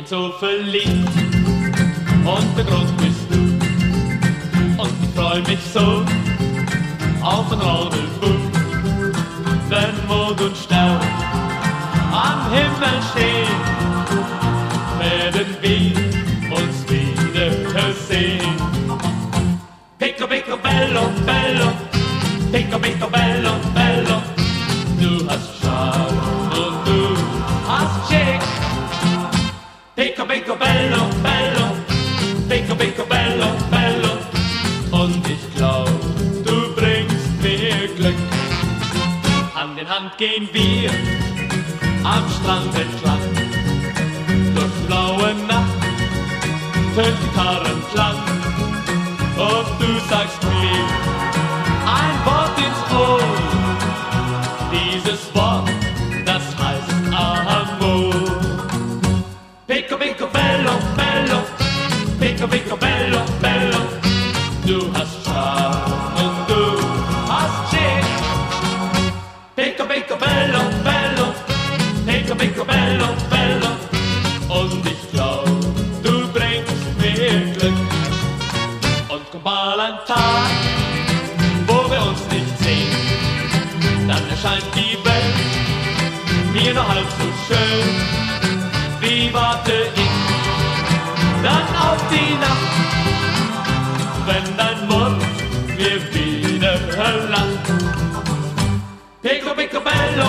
bin so verliebt und der Grund bist du. Und ich freu mich so auf ein Rendezvous, wenn Mond und Stern am Himmel stehen, werden wir uns wiedersehen. Picco picco bello bello, picco picco bello bello, du hast Charme und du hast Chic. Picco picco bello bello, picco picco bello bello, und ich glaub, du bringst mir Glück. Hand in Hand gehen wir am Strand entlang, durch blaue Nacht tönt Gitarrenklang, und du sagst mir ein Wort ins Ohr, dieses Wort, das heißt Amor. Picco picco bello bello, picco picco bello bello, du hast Charme und du hast Chic. Picco picco bello bello, picco picco bello bello, und ich glaub, du bringst mir Glück. Und kommt mal ein Tag, wo wir uns nicht sehen, dann erscheint die Welt mir noch halb so schön. Wie warte ich dann auf die Nacht, wenn dein Mund mir wieder lacht. Picco picco bello